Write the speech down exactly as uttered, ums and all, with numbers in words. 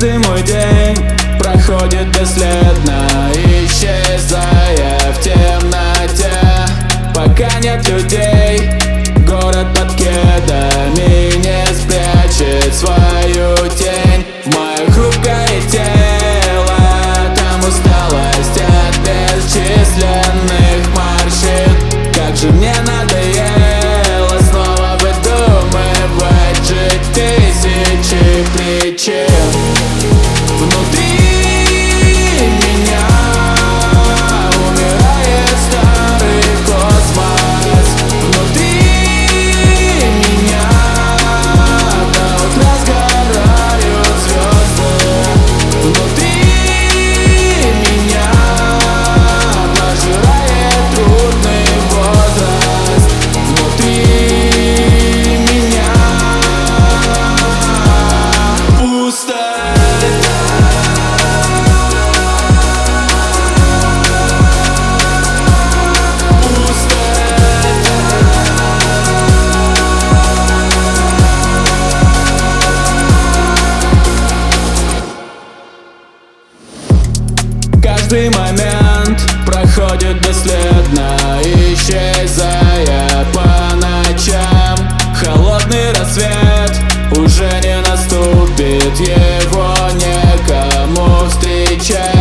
Каждый мой день проходит бесследно, исчезая в темноте. Пока нет людей, город под кедами не спрячет свою тень. В мое хрупкое тело там усталость от бесчисленных морщин. Как же мне надоело снова выдумывать жить тысячи причин. Внутри меня умирает старый космос. Внутри меня до утра сгорают звезды. Внутри меня пожирает трудный возраст. Внутри меня пусто. Каждый момент проходит бесследно, исчезая по ночам. Холодный рассвет уже не наступит, его некому встречать.